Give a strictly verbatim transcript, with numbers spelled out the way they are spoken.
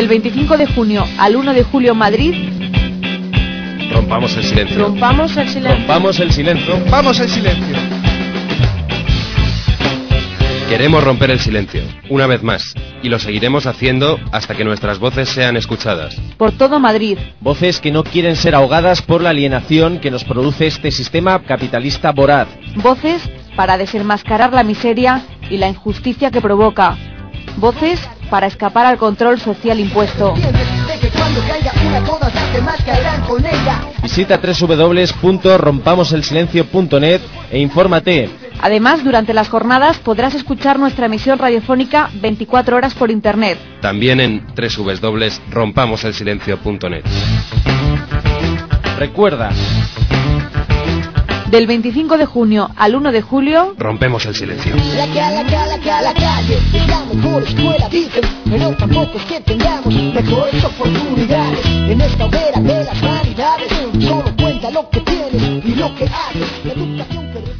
Del veinticinco de junio al uno de julio en Madrid. Rompamos el silencio. Rompamos el silencio. Rompamos el silencio. Rompamos el silencio. Queremos romper el silencio, una vez más, y lo seguiremos haciendo hasta que nuestras voces sean escuchadas. Por todo Madrid. Voces que no quieren ser ahogadas por la alienación que nos produce este sistema capitalista voraz. Voces para desenmascarar la miseria y la injusticia que provoca. Voces para escapar al control social impuesto. Visita doble u doble u doble u punto rompamos el silencio punto net e infórmate. Además, durante las jornadas podrás escuchar nuestra emisión radiofónica veinticuatro horas por internet. También en doble u doble u doble u punto rompamos el silencio punto net. Recuerda, del veinticinco de junio al uno de julio, rompemos el silencio. La calle, la calle, la calle, la mejor escuela dicen, pero tampoco es que tengamos mejores oportunidades. En esta hoguera de las vanidades, solo cuenta lo que tienes y lo que haces, la educación que